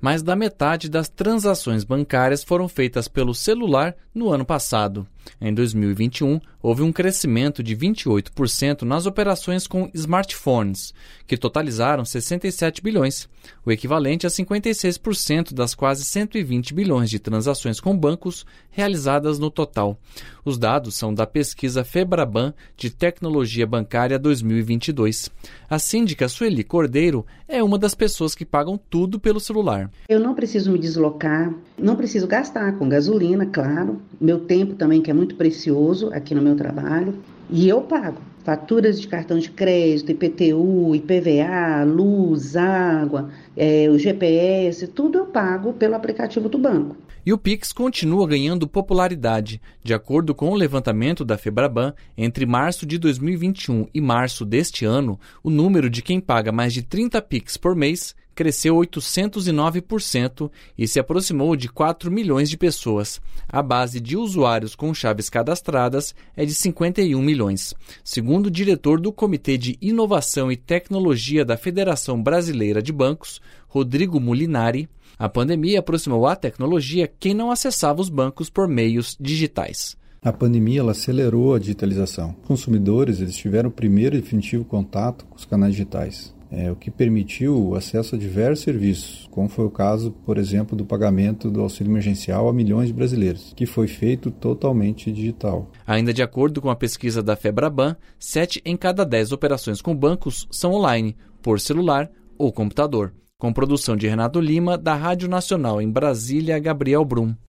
Mais da metade das transações bancárias foram feitas pelo celular no ano passado. Em 2021, houve um crescimento de 28% nas operações com smartphones, que totalizaram 67 bilhões, o equivalente a 56% das quase 120 bilhões de transações com bancos realizadas no total. Os dados são da pesquisa Febraban de Tecnologia Bancária 2022. A síndica Sueli Cordeiro é uma das pessoas que pagam tudo pelo celular. Eu não preciso me deslocar, não preciso gastar com gasolina, claro, meu tempo também, que é muito precioso aqui no meu trabalho, e eu pago faturas de cartão de crédito, IPTU, IPVA, luz, água, o GPS, tudo eu pago pelo aplicativo do banco. E o Pix continua ganhando popularidade. De acordo com o levantamento da Febraban, entre março de 2021 e março deste ano, o número de quem paga mais de 30 Pix por mês cresceu 809% e se aproximou de 4 milhões de pessoas. A base de usuários com chaves cadastradas é de 51 milhões. Segundo o diretor do Comitê de Inovação e Tecnologia da Federação Brasileira de Bancos, Rodrigo Molinari, a pandemia aproximou à tecnologia quem não acessava os bancos por meios digitais. A pandemia ela acelerou a digitalização. Os consumidores eles tiveram o primeiro e definitivo contato com os canais digitais, o que permitiu o acesso a diversos serviços, como foi o caso, por exemplo, do pagamento do auxílio emergencial a milhões de brasileiros, que foi feito totalmente digital. Ainda de acordo com a pesquisa da Febraban, 7 em cada 10 operações com bancos são online, por celular ou computador. Com produção de Renato Lima, da Rádio Nacional em Brasília, Gabriel Brum.